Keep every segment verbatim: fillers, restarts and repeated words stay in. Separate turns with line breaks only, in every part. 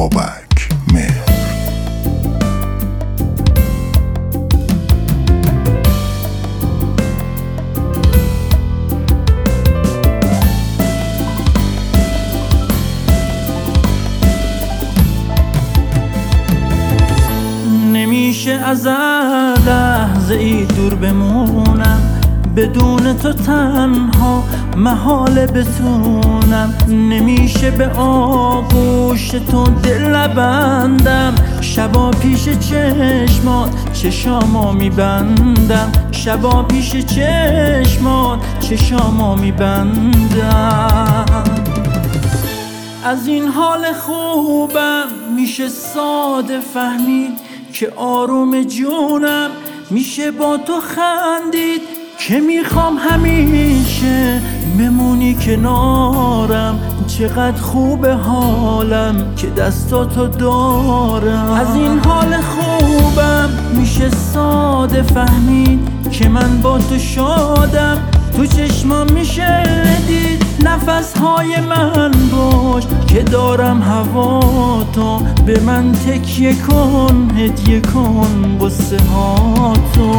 بابک مهر.
نمیشه از لحظه ای دور بمونم، بدون تو تنها محال بتونم. نمیشه به آغوش تو دل بندم، شبا پیش چشمات چشامو میبندم، شبا پیش چشمات چشامو میبندم. از این حال خوبم میشه ساده فهمید که آروم جونم، میشه با تو خندید که میخوام همیشه بمونی کنارم. چقدر خوب حالم که دستاتو دارم. از این حال خوبم میشه ساده فهمید که من با تو شادم. تو چشمام میشه دید نفسهای من باش که دارم هوا تو. به من تکیه کن هدیه کن قصه ها تو.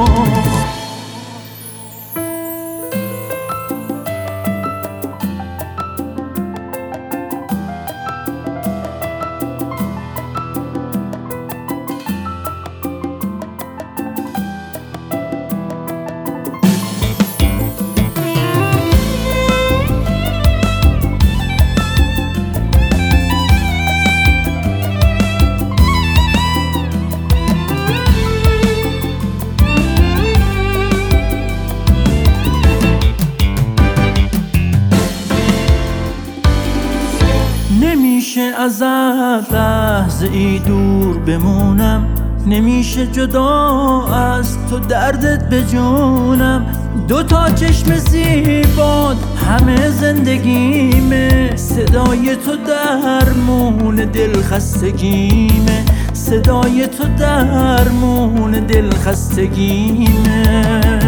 نمیشه از لحظه ای دور بمونم، نمیشه جدا از تو دردت بجونم. دو تا چشم زیبات همه زندگیمه، صدای تو درمون دل خستگیمه، صدای تو درمون دل خستگیمه.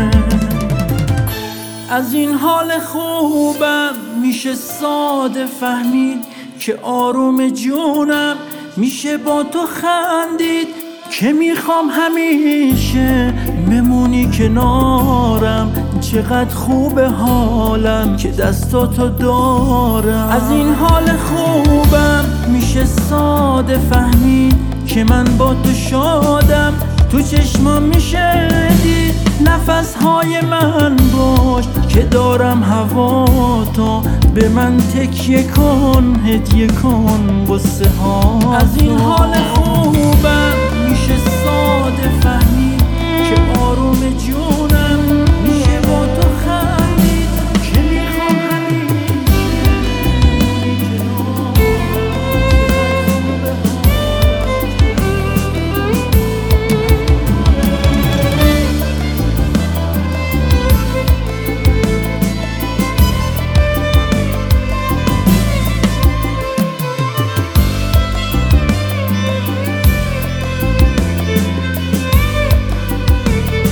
از این حال خوبم میشه ساده فهمید که آروم جونم، میشه با تو خندید که میخوام همیشه بمونی کنارم. چقدر خوب حالم که دستاتو دارم. از این حال خوبم میشه ساده فهمید که من با تو شادم. تو چشمام میشه دید نفسهای من باش که دارم هوا تو. به من تکیه کن هدیه کن قصه ها. از این حال خوبم میشه ساده فهمید که آروم جونم، میشه با تو خندید که میخوام همیشه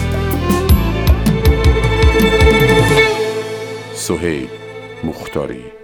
سهیل مختاری.